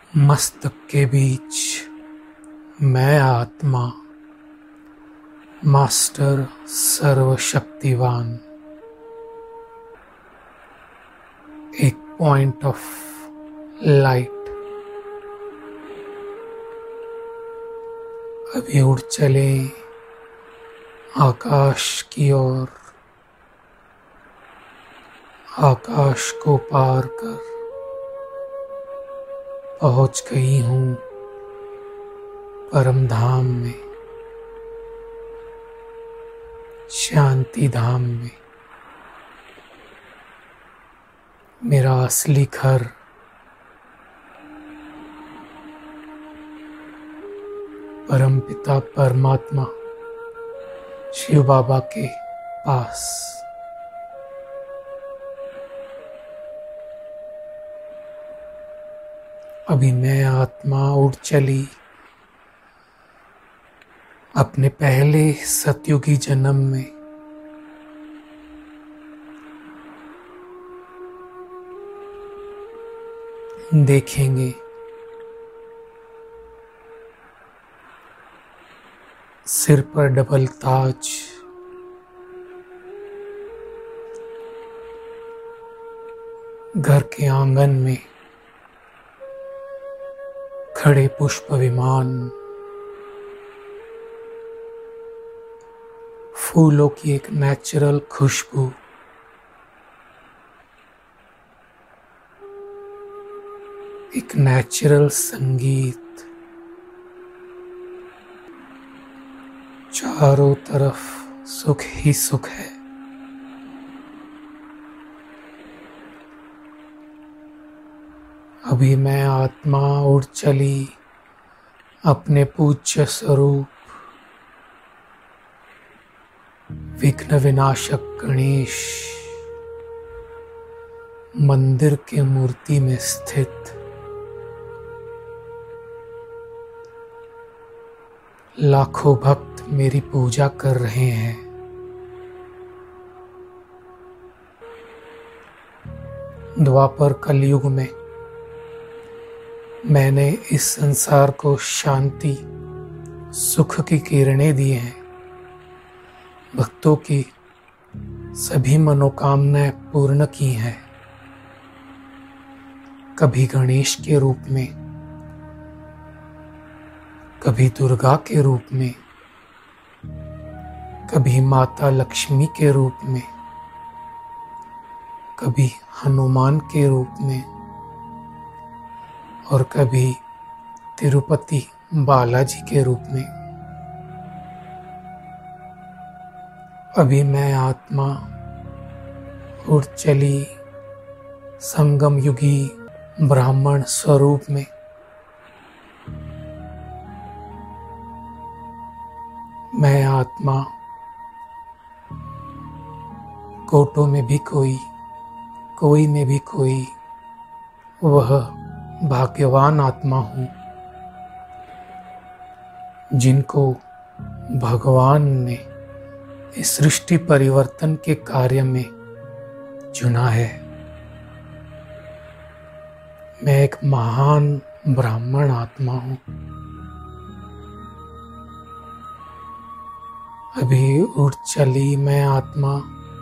मस्तक के बीच मैं आत्मा, मास्टर सर्वशक्तिवान, एक पॉइंट ऑफ लाइट। अभी उड़ चले आकाश की ओर, आकाश को पार कर पहुंच गई हूँ परम धाम में, शांति धाम में। मेरा असली घर परमपिता परमात्मा शिव बाबा के पास। अभी मैं आत्मा उड़ चली अपने पहले सतयुगी जन्म में। देखेंगे सिर पर डबल ताज, घर के आंगन में खड़े पुष्प विमान, फूलों की एक नेचुरल खुशबू, एक नेचुरल संगीत, चारों तरफ सुख ही सुख है। अभी मैं आत्मा उड़ चली अपने पूज्य स्वरूप विघ्न विनाशक गणेश मंदिर के मूर्ति में स्थित। लाखों भक्त मेरी पूजा कर रहे हैं। द्वापर कलयुग में मैंने इस संसार को शांति सुख की किरणें दी हैं। भक्तों की सभी मनोकामनाएं पूर्ण की हैं। कभी गणेश के रूप में, कभी दुर्गा के रूप में, कभी माता लक्ष्मी के रूप में, कभी हनुमान के रूप में और कभी तिरुपति बालाजी के रूप में। अभी मैं आत्मा उड़ चली संगम युगी ब्राह्मण स्वरूप में। मैं आत्मा कोटों में भी कोई, कोई में भी कोई, वह भाग्यवान आत्मा हूँ जिनको भगवान ने इस सृष्टि परिवर्तन के कार्य में चुना है। मैं एक महान ब्राह्मण आत्मा हूँ। अभी उड़ चली मैं आत्मा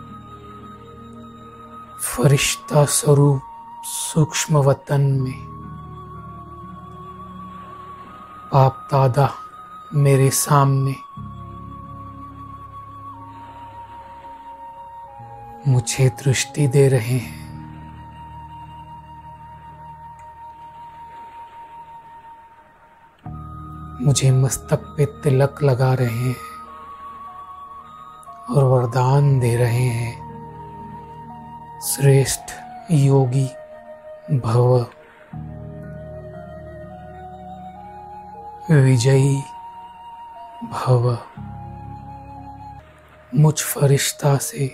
फरिश्ता स्वरूप सूक्ष्म वतन में। बाप दादा मेरे सामने मुझे दृष्टि दे रहे हैं। मुझे मस्तक पे तिलक लगा रहे हैं और वरदान दे रहे हैं, श्रेष्ठ योगी भव, विजयी भव। मुझ फरिश्ता से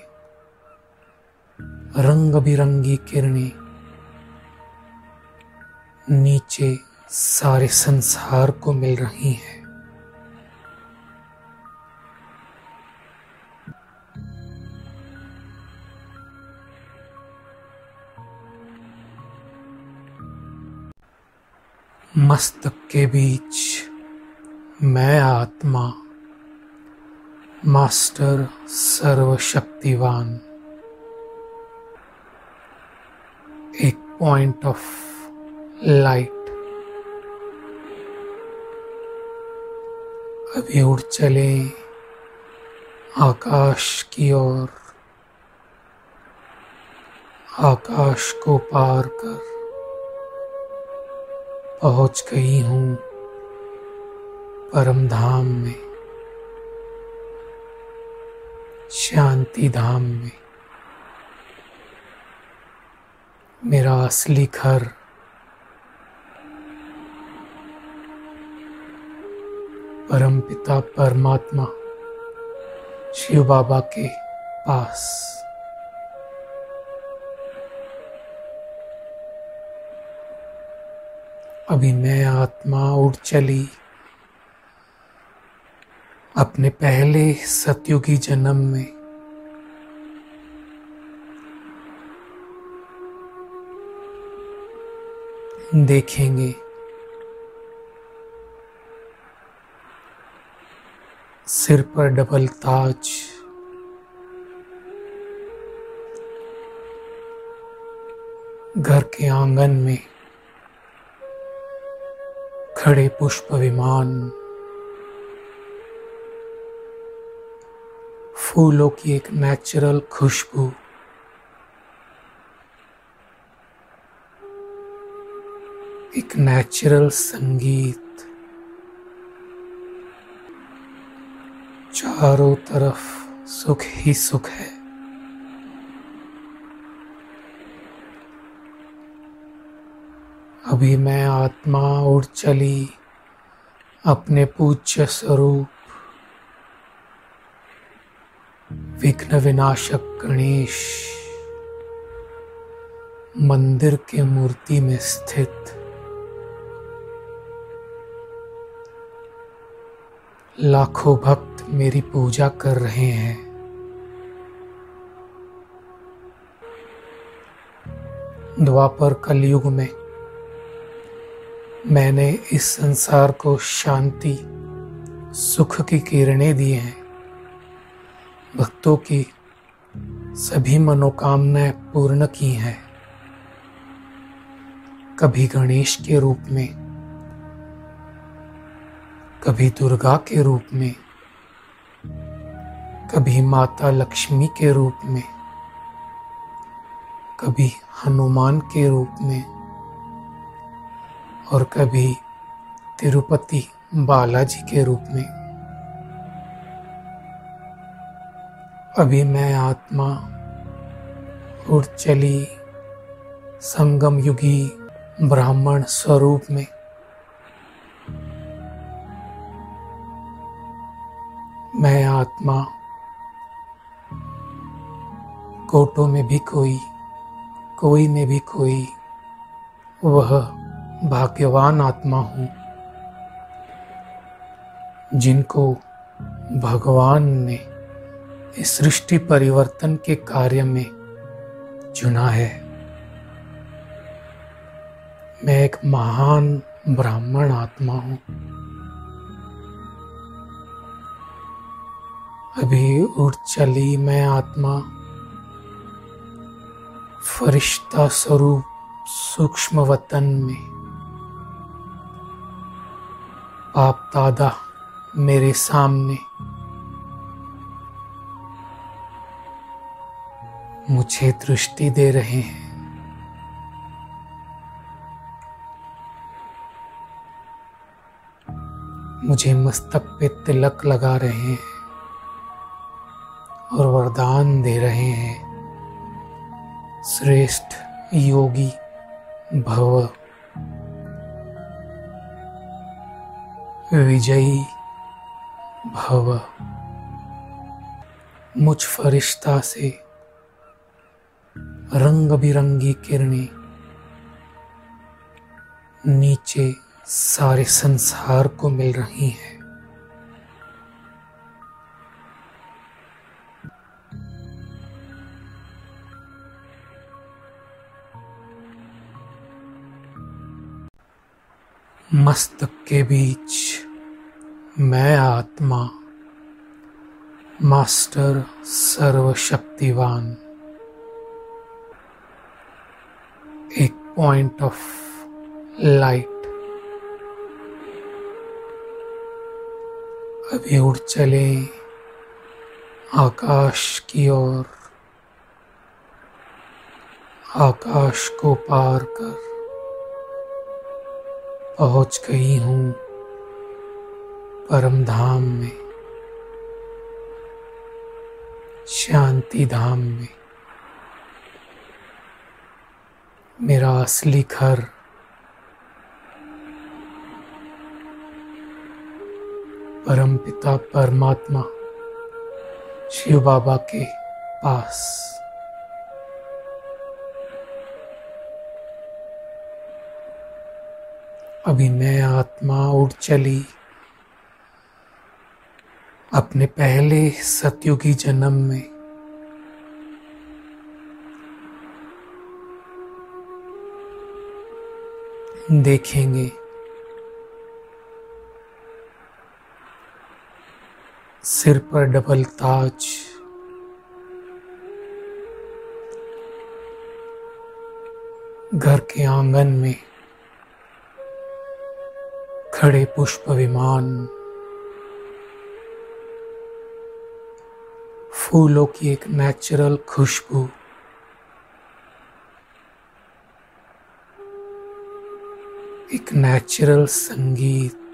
रंग बिरंगी किरणें नीचे सारे संसार को मिल रही हैं। मस्तक के बीच मैं आत्मा, मास्टर सर्वशक्तिवान, एक पॉइंट ऑफ लाइट। अभी उड़ चले आकाश की ओर, आकाश को पार कर पहुंच गई हूँ परम धाम में, शांति धाम में। मेरा असली घर परमपिता परमात्मा शिव बाबा के पास। अभी मैं आत्मा उड़ चली अपने पहले सतयुगी जन्म में। देखेंगे सिर पर डबल ताज, घर के आंगन में खड़े पुष्प विमान, फूलों की एक नेचुरल खुशबू, एक नेचुरल संगीत, चारों तरफ सुख ही सुख है। अभी मैं आत्मा उड़ चली अपने पूज्य स्वरूप विघ्न विनाशक गणेश मंदिर के मूर्ति में स्थित। लाखों भक्त मेरी पूजा कर रहे हैं। द्वापर कलयुग में मैंने इस संसार को शांति सुख की किरणें दी हैं। भक्तों की सभी मनोकामनाएं पूर्ण की हैं। कभी गणेश के रूप में, कभी दुर्गा के रूप में, कभी माता लक्ष्मी के रूप में, कभी हनुमान के रूप में और कभी तिरुपति बालाजी के रूप में। अभी मैं आत्मा उड़ चली संगम युगी ब्राह्मण स्वरूप में। मैं आत्मा कोटों में भी कोई में भी कोई, वह भाग्यवान आत्मा हूँ जिनको भगवान ने इस सृष्टि परिवर्तन के कार्य में चुना है। मैं एक महान ब्राह्मण आत्मा हूँ। अभी उड़ चली मैं आत्मा फरिश्ता स्वरूप सूक्ष्म वतन में। बाप दादा मेरे सामने मुझे दृष्टि दे रहे हैं। मुझे मस्तक पे तिलक लगा रहे हैं और वरदान दे रहे हैं, श्रेष्ठ योगी भव, विजयी भव। मुझ फरिश्ता से रंग बिरंगी किरणें नीचे सारे संसार को मिल रही हैं। मस्तक के बीच मैं आत्मा, मास्टर सर्वशक्तिवान, एक पॉइंट ऑफ लाइट। अभी उड़ चले आकाश की ओर, आकाश को पार कर पहुंच गई हूँ परम धाम में, शांति धाम में। मेरा असली घर परमपिता परमात्मा शिव बाबा के पास। अभी मैं आत्मा उड़ चली अपने पहले सतयुगी जन्म में। देखेंगे सिर पर डबल ताज, घर के आंगन में खड़े पुष्प विमान, फूलों की एक नेचुरल खुशबू, एक नेचुरल संगीत,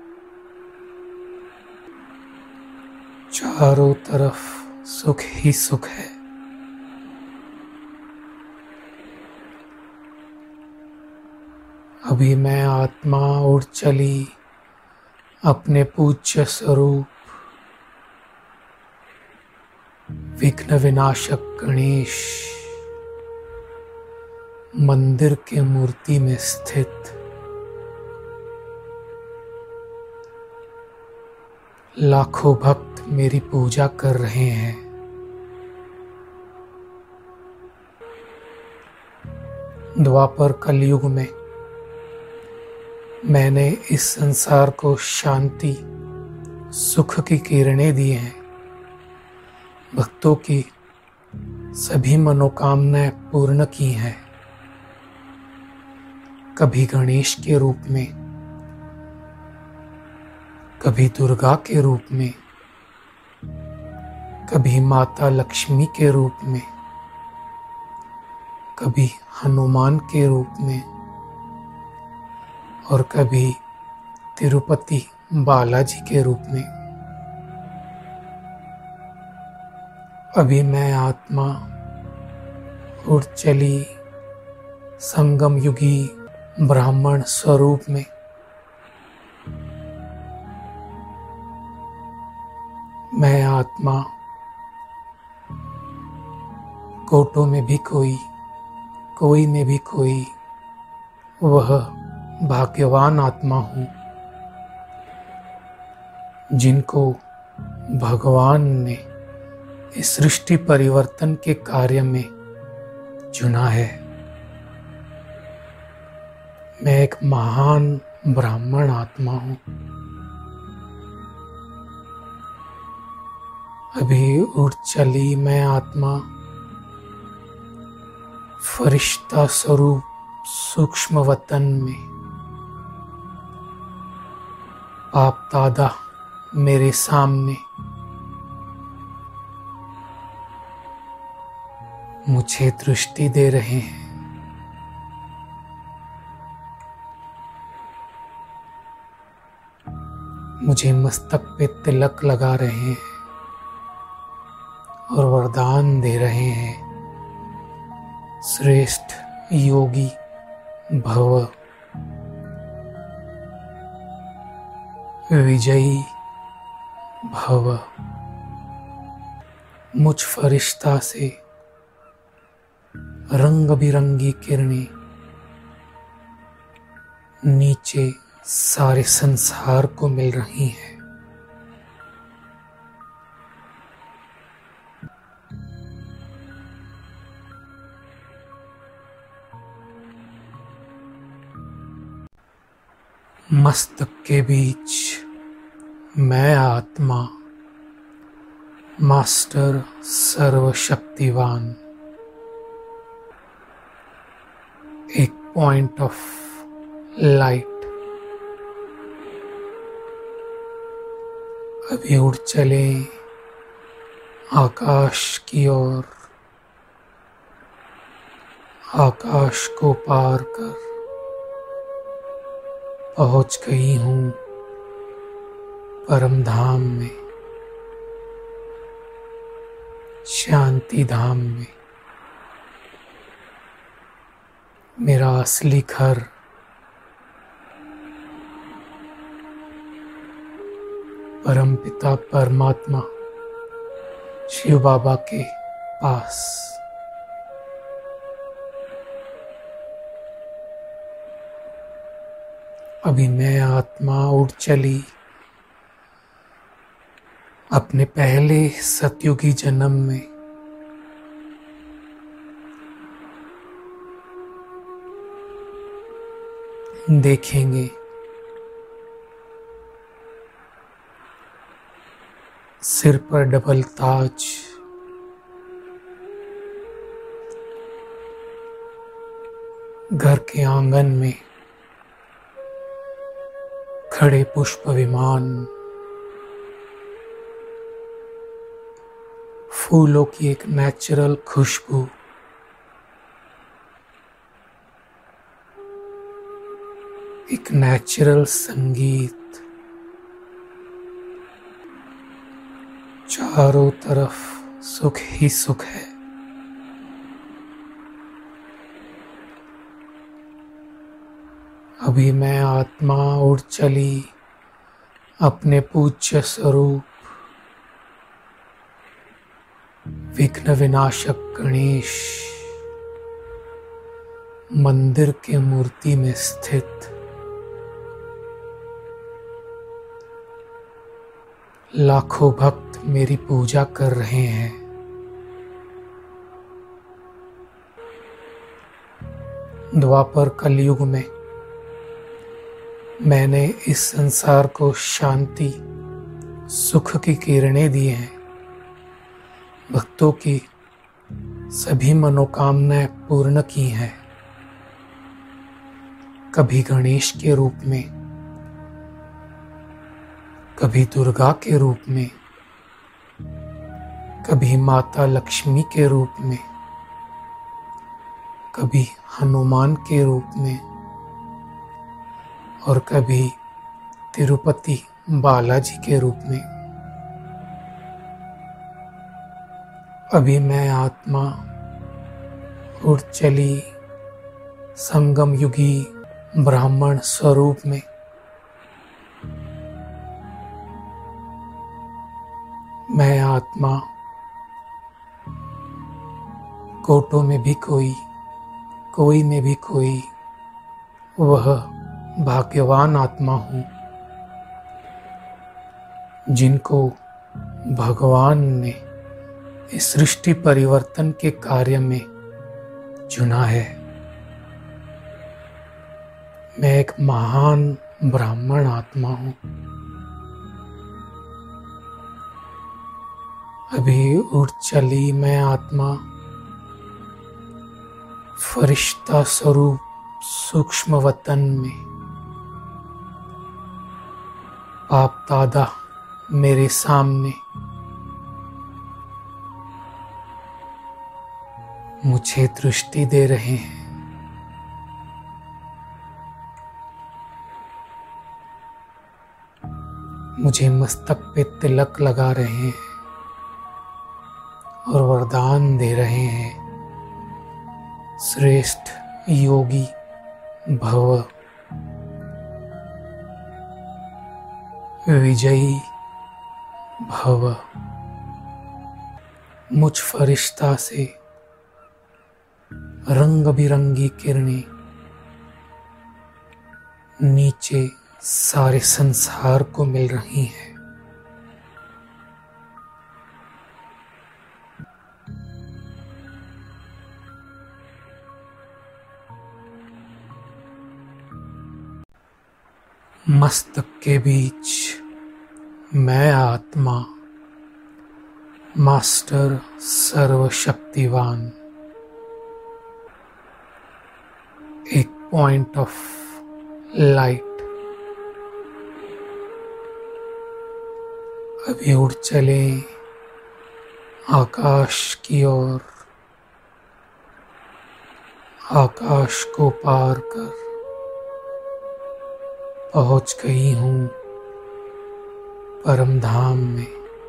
चारों तरफ सुख ही सुख है। अभी मैं आत्मा उड़ चली अपने पूज्य स्वरूप विघ्न विनाशक गणेश मंदिर के मूर्ति में स्थित। लाखों भक्त मेरी पूजा कर रहे हैं। द्वापर कलयुग में मैंने इस संसार को शांति सुख की किरणें दी हैं। भक्तों की सभी मनोकामनाएं पूर्ण की हैं। कभी गणेश के रूप में, कभी दुर्गा के रूप में, कभी माता लक्ष्मी के रूप में, कभी हनुमान के रूप में और कभी तिरुपति बालाजी के रूप में। अभी मैं आत्मा उड़ चली संगम युगी ब्राह्मण स्वरूप में। मैं आत्मा कोटों में भी कोई, कोई में भी कोई, वह भाग्यवान आत्मा हूँ जिनको भगवान ने इस सृष्टि परिवर्तन के कार्य में चुना है। मैं एक महान ब्राह्मण आत्मा हूँ। अभी उड़ चली मैं आत्मा फरिश्ता स्वरूप सूक्ष्म वतन में। बाप दादा मेरे सामने मुझे दृष्टि दे रहे हैं। मुझे मस्तक पे तिलक लगा रहे हैं और वरदान दे रहे हैं, श्रेष्ठ योगी भव, विजयी भव। मुझ फरिश्ता से रंग बिरंगी किरणें नीचे सारे संसार को मिल रही हैं। मस्तक के बीच मैं आत्मा, मास्टर सर्वशक्तिवान, एक पॉइंट ऑफ लाइट। अभी उड़ चले आकाश की ओर, आकाश को पार कर पहुंच गई हूँ परम धाम में, शांति धाम में। मेरा असली घर परमपिता परमात्मा शिव बाबा के पास। अभी मैं आत्मा उड़ चली अपने पहले सतयुगी जन्म में। देखेंगे सिर पर डबल ताज, घर के आंगन में खड़े पुष्प विमान, फूलों की एक नेचुरल खुशबू, एक नेचुरल संगीत, चारों तरफ सुख ही सुख है। अभी मैं आत्मा उड़ चली अपने पूज्य स्वरूप विघ्न विनाशक गणेश मंदिर के मूर्ति में स्थित। लाखों भक्त मेरी पूजा कर रहे हैं। द्वापर कलयुग में मैंने इस संसार को शांति सुख की किरणें दी हैं। भक्तों की सभी मनोकामनाएं पूर्ण की हैं। कभी गणेश के रूप में, कभी दुर्गा के रूप में, कभी माता लक्ष्मी के रूप में, कभी हनुमान के रूप में और कभी तिरुपति बालाजी के रूप में। अभी मैं आत्मा उड़ चली संगम युगी ब्राह्मण स्वरूप में। मैं आत्मा कोटों में भी कोई, कोई में भी कोई, वह भाग्यवान आत्मा हूँ जिनको भगवान ने इस सृष्टि परिवर्तन के कार्य में चुना है। मैं एक महान ब्राह्मण आत्मा हूँ। अभी उड़ चली मैं आत्मा फरिश्ता स्वरूप सूक्ष्म वतन में। बाप दादा मेरे सामने मुझे दृष्टि दे रहे हैं। मुझे मस्तक पे तिलक लगा रहे हैं और वरदान दे रहे हैं, श्रेष्ठ योगी भव, विजयी भव। मुझ फरिश्ता से रंग बिरंगी किरणें नीचे सारे संसार को मिल रही हैं। मस्तक के बीच मैं आत्मा, मास्टर सर्वशक्तिवान, एक पॉइंट ऑफ लाइट। अभी उड़ चले आकाश की ओर, आकाश को पार कर पहुंच गई हूँ परम धाम में,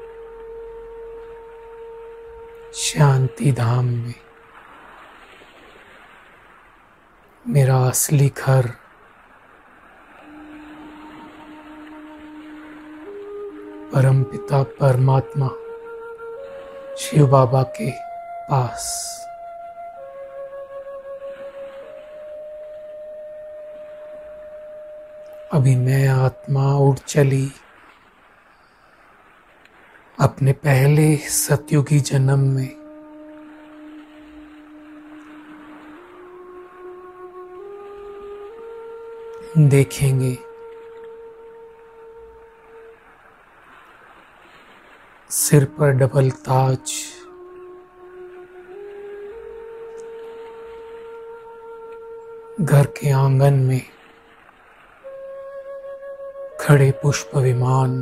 शांति धाम में। मेरा असली घर परमपिता परमात्मा शिव बाबा के पास। अभी मैं आत्मा उड़ चली अपने पहले सतयुगी जन्म में। देखेंगे सिर पर डबल ताज, घर के आंगन में खड़े पुष्प विमान,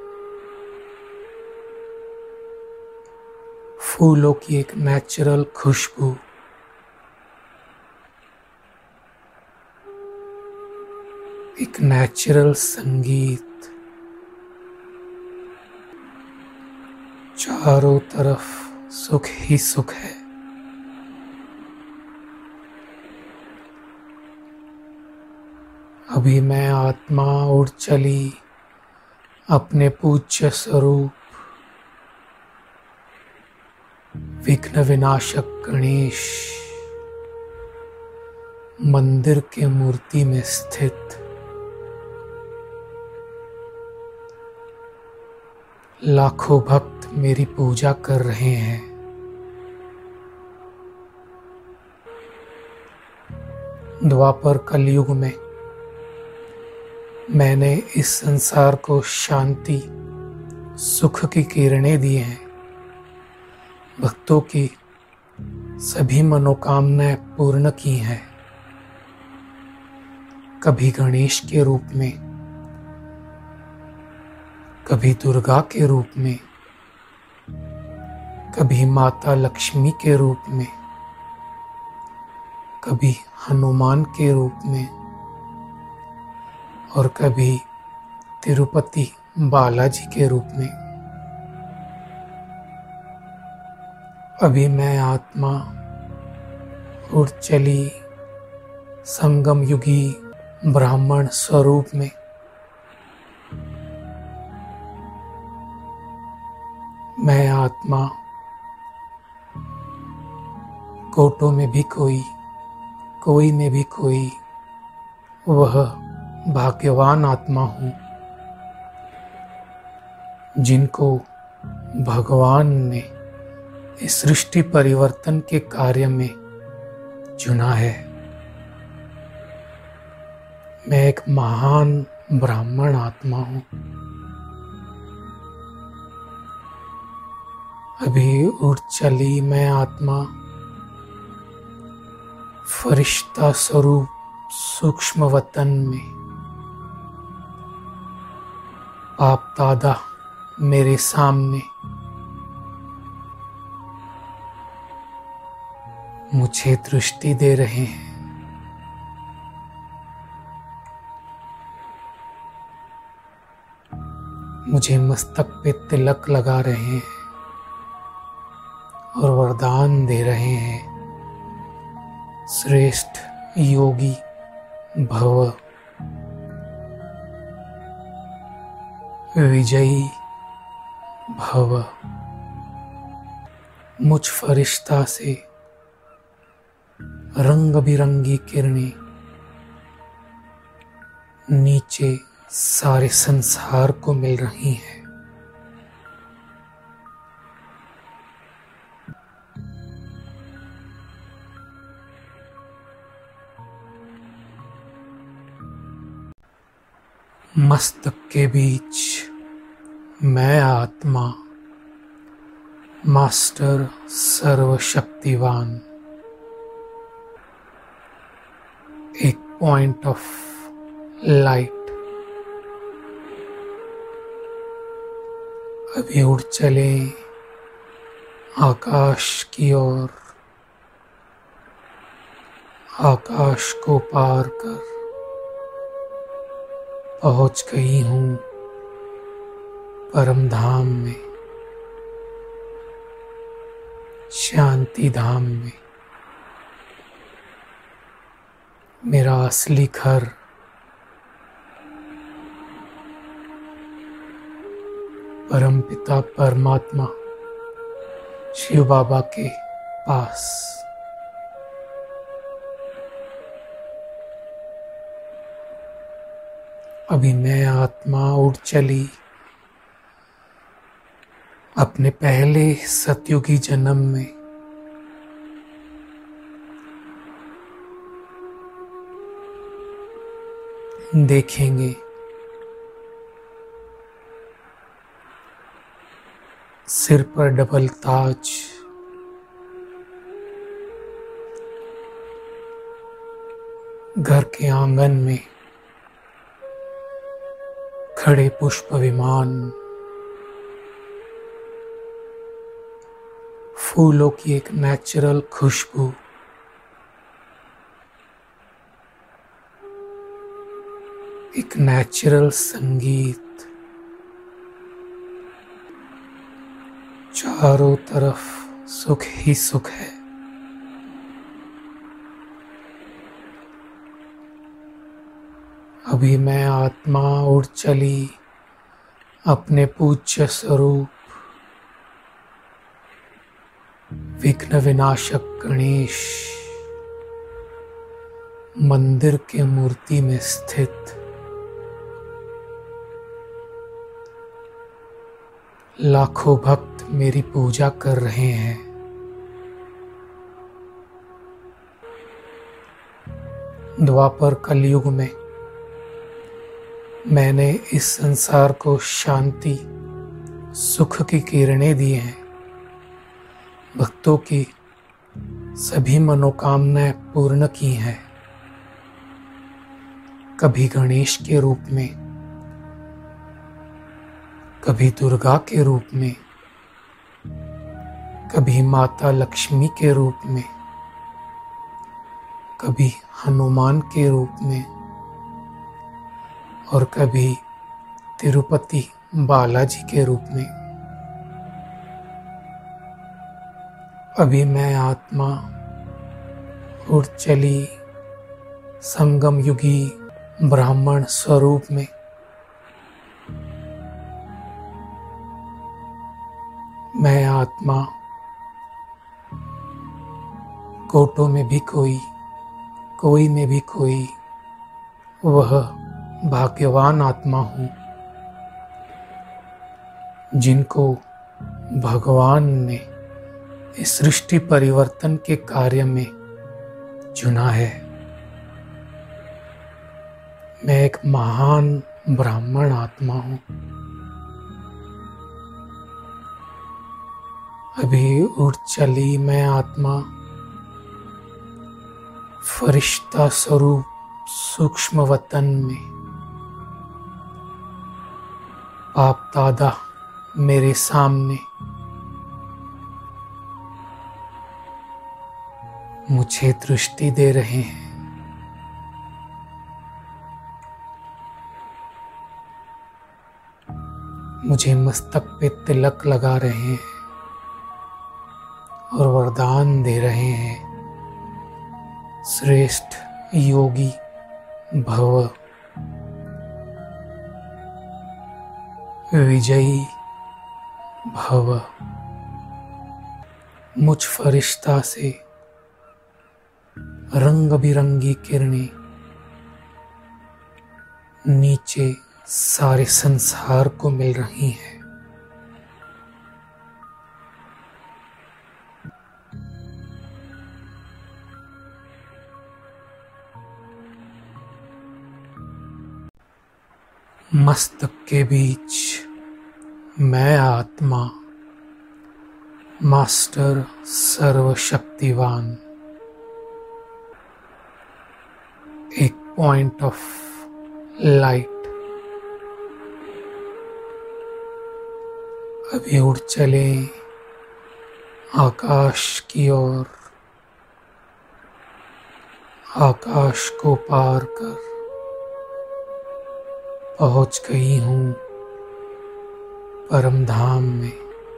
फूलों की एक नेचुरल खुशबू, एक नेचुरल संगीत, चारों तरफ सुख ही सुख है। अभी मैं आत्मा उड़ चली अपने पूज्य स्वरूप विघ्न विनाशक गणेश मंदिर के मूर्ति में स्थित। लाखों भक्त मेरी पूजा कर रहे हैं। द्वापर कलयुग में मैंने इस संसार को शांति सुख की किरणें दी हैं। भक्तों की सभी मनोकामनाएं पूर्ण की हैं। कभी गणेश के रूप में, कभी दुर्गा के रूप में, कभी माता लक्ष्मी के रूप में, कभी हनुमान के रूप में और कभी तिरुपति बालाजी के रूप में। अभी मैं आत्मा उड़ चली संगम युगी ब्राह्मण स्वरूप में। मैं आत्मा कोटों में भी कोई, कोई में भी कोई, वह भाग्यवान आत्मा हूँ जिनको भगवान ने इस सृष्टि परिवर्तन के कार्य में चुना है। मैं एक महान ब्राह्मण आत्मा हूँ। अभी उड़ चली मैं आत्मा फरिश्ता स्वरूप सूक्ष्म वतन में। बाप दादा मेरे सामने मुझे दृष्टि दे रहे हैं। मुझे मस्तक पे तिलक लगा रहे हैं और वरदान दे रहे हैं, श्रेष्ठ योगी भव, विजयी भव। मुझ फरिश्ता से रंग बिरंगी किरणें नीचे सारे संसार को मिल रही हैं। मस्तक के बीच मैं आत्मा, मास्टर सर्वशक्तिवान, एक पॉइंट ऑफ लाइट। अभी उड़ चले आकाश की ओर, आकाश को पार कर पहुंच गई हूँ परम धाम में, शांति धाम में। मेरा असली घर परमपिता परमात्मा शिव बाबा के पास। अभी मैं आत्मा उड़ चली अपने पहले सतयुगी जन्म में। देखेंगे सिर पर डबल ताज, घर के आंगन में खड़े पुष्प विमान, फूलों की एक नेचुरल खुशबू, एक नेचुरल संगीत, चारों तरफ सुख ही सुख है। अभी मैं आत्मा उड़ चली अपने पूज्य स्वरूप विघ्न विनाशक गणेश मंदिर के मूर्ति में स्थित। लाखों भक्त मेरी पूजा कर रहे हैं। द्वापर कलयुग में मैंने इस संसार को शांति सुख की किरणें दी हैं। भक्तों की सभी मनोकामनाएं पूर्ण की हैं। कभी गणेश के रूप में, कभी दुर्गा के रूप में, कभी माता लक्ष्मी के रूप में, कभी हनुमान के रूप में और कभी तिरुपति बालाजी के रूप में। अभी मैं आत्मा उड़ चली संगम युगी ब्राह्मण स्वरूप में। मैं आत्मा कोटों में भी कोई, कोई में भी कोई, वह भाग्यवान आत्मा हूँ जिनको भगवान ने इस सृष्टि परिवर्तन के कार्य में चुना है। मैं एक महान ब्राह्मण आत्मा हूँ। अभी उड़ चली मैं आत्मा फरिश्ता स्वरूप सूक्ष्म वतन में। बाप दादा मेरे सामने मुझे दृष्टि दे रहे हैं। मुझे मस्तक पे तिलक लगा रहे हैं और वरदान दे रहे हैं, श्रेष्ठ योगी भव, विजयी भव। मुझ फरिश्ता से रंग बिरंगी किरणें नीचे सारे संसार को मिल रही हैं। मस्तक के बीच मैं आत्मा, मास्टर सर्वशक्तिवान, एक पॉइंट ऑफ लाइट। अभी उड़ चले आकाश की ओर, आकाश को पार कर पहुंच गई हूँ परम धाम में,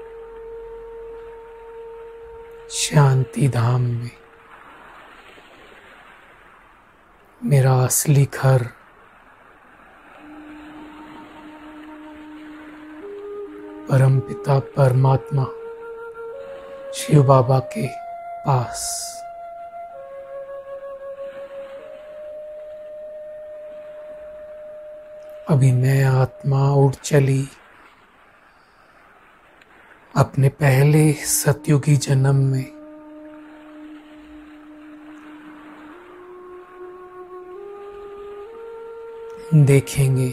शांति धाम में। मेरा असली घर परम पिता परमात्मा शिव बाबा के पास। अभी मैं आत्मा उड़ चली अपने पहले सतयुगी जन्म में। देखेंगे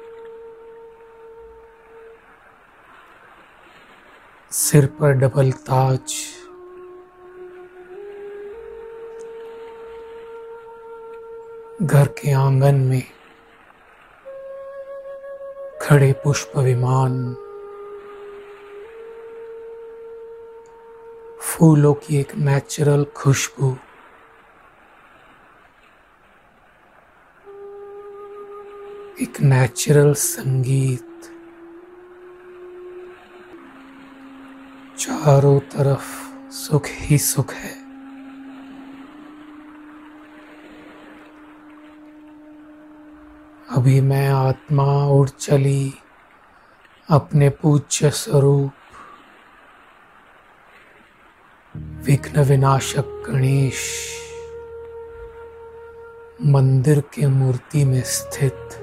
सिर पर डबल ताज, घर के आंगन में खड़े पुष्प विमान, फूलों की एक नेचुरल खुशबू, एक नेचुरल संगीत, चारों तरफ सुख ही सुख है। अभी मैं आत्मा उड़ चली अपने पूज्य स्वरूप विघ्न विनाशक गणेश मंदिर के मूर्ति में स्थित।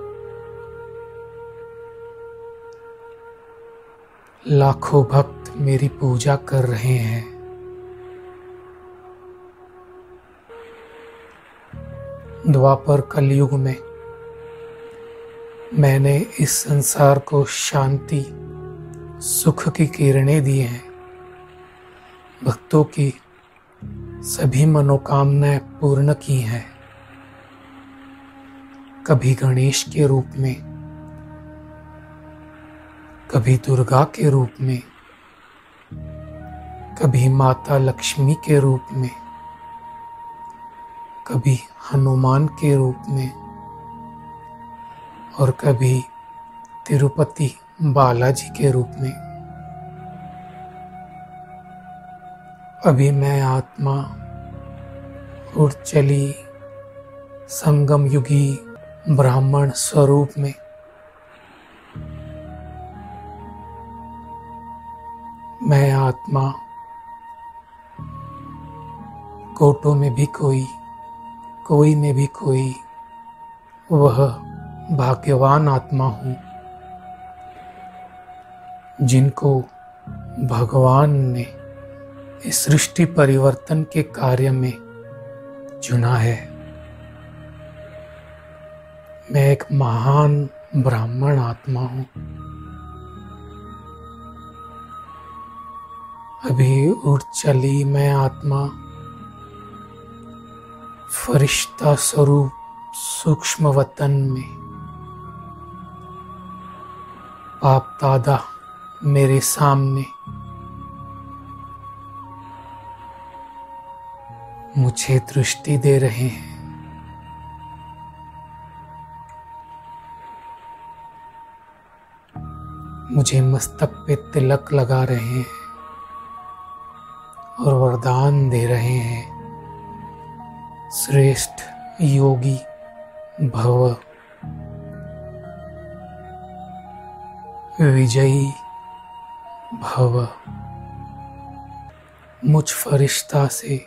लाखों भक्त मेरी पूजा कर रहे हैं। द्वापर कलयुग में मैंने इस संसार को शांति सुख की किरणें दी हैं। भक्तों की सभी मनोकामनाएं पूर्ण की हैं। कभी गणेश के रूप में, कभी दुर्गा के रूप में, कभी माता लक्ष्मी के रूप में, कभी हनुमान के रूप में और कभी तिरुपति बालाजी के रूप में। अभी मैं आत्मा उड़ चली संगम युगी ब्राह्मण स्वरूप में। मैं आत्मा कोटों में भी कोई, कोई में भी कोई, वह भाग्यवान आत्मा हूँ जिनको भगवान ने इस सृष्टि परिवर्तन के कार्य में चुना है। मैं एक महान ब्राह्मण आत्मा हूँ। अभी उड़ चली मैं आत्मा फरिश्ता स्वरूप सूक्ष्म वतन में। बाप दादा मेरे सामने मुझे दृष्टि दे रहे हैं। मुझे मस्तक पे तिलक लगा रहे हैं और वरदान दे रहे हैं, श्रेष्ठ योगी भव, विजयी भव। मुझ फरिश्ता से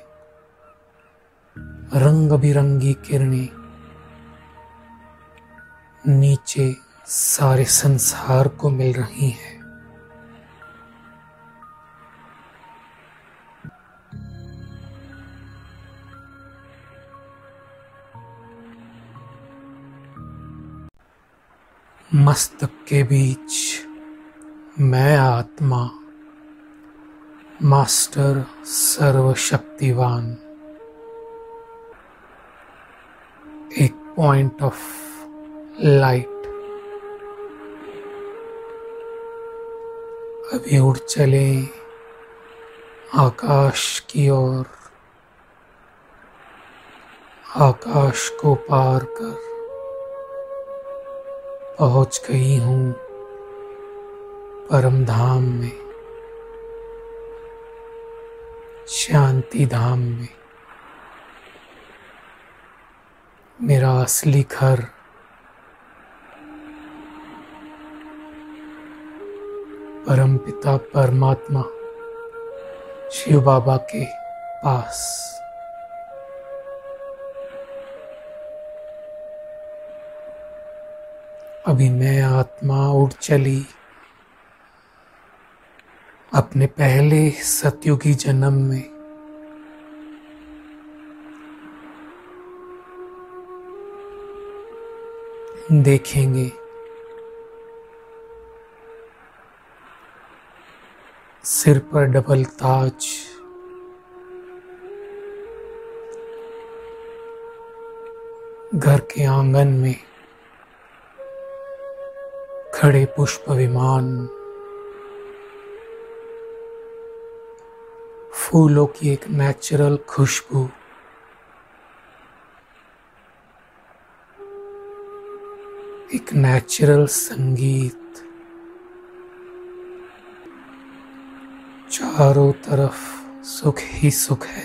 रंग बिरंगी किरणें नीचे सारे संसार को मिल रही हैं। मस्तक के बीच मैं आत्मा, मास्टर सर्वशक्तिवान, एक पॉइंट ऑफ लाइट। अभी उड़ चले आकाश की ओर, आकाश को पार कर पहुंच गई हूँ परम धाम में, शांति धाम में। मेरा असली घर परमपिता परमात्मा शिव बाबा के पास। अभी मैं आत्मा उड़ चली अपने पहले सतयुगी जन्म में। देखेंगे सिर पर डबल ताज, घर के आंगन में खड़े पुष्प विमान, फूलों की एक नेचुरल खुशबू, एक नेचुरल संगीत, चारों तरफ सुख ही सुख है।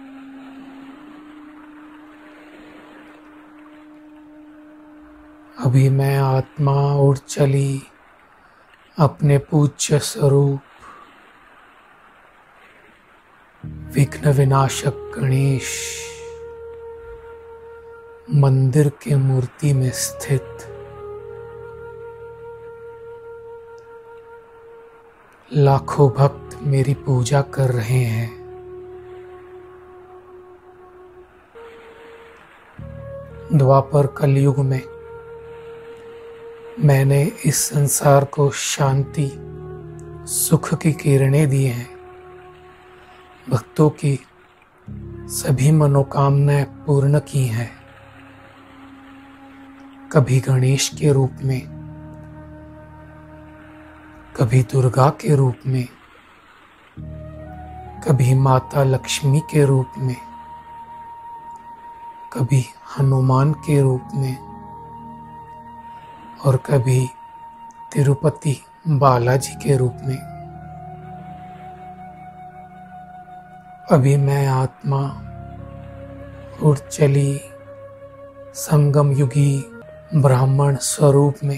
अभी मैं आत्मा उड़ चली अपने पूज्य स्वरूप विघ्न विनाशक गणेश मंदिर के मूर्ति में स्थित। लाखों भक्त मेरी पूजा कर रहे हैं। द्वापर कलयुग में मैंने इस संसार को शांति सुख की किरणें दी हैं। भक्तों की सभी मनोकामनाएं पूर्ण की हैं। कभी गणेश के रूप में, कभी दुर्गा के रूप में, कभी माता लक्ष्मी के रूप में, कभी हनुमान के रूप में और कभी तिरुपति बालाजी के रूप में। अभी मैं आत्मा उड़ चली संगम युगी ब्राह्मण स्वरूप में।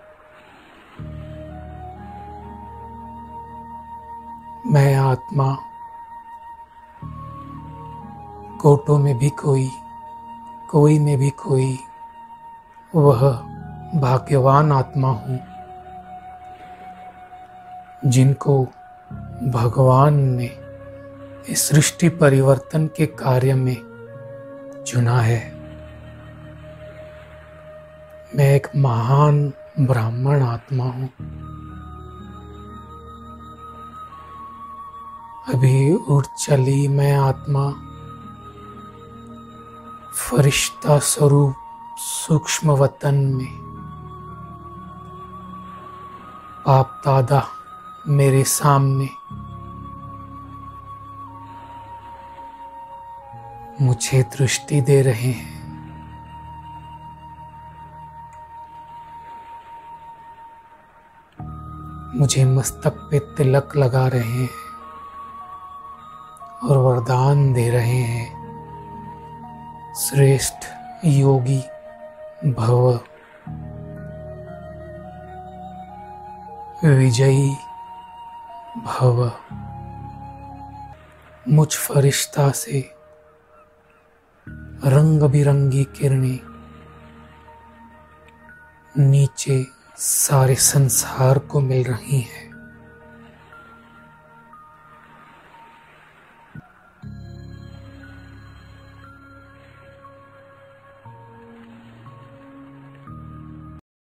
मैं आत्मा कोटों में भी कोई, कोई में भी कोई, वह भाग्यवान आत्मा हूँ जिनको भगवान ने इस सृष्टि परिवर्तन के कार्य में चुना है। मैं एक महान ब्राह्मण आत्मा हूँ। अभी उड़ चली मैं आत्मा फरिश्ता स्वरूप सूक्ष्म वतन में। बाप दादा मेरे सामने मुझे दृष्टि दे रहे हैं। मुझे मस्तक पे तिलक लगा रहे हैं और वरदान दे रहे हैं, श्रेष्ठ योगी भव, विजयी भव। मुझ फरिश्ता से रंग बिरंगी किरणें नीचे सारे संसार को मिल रही हैं।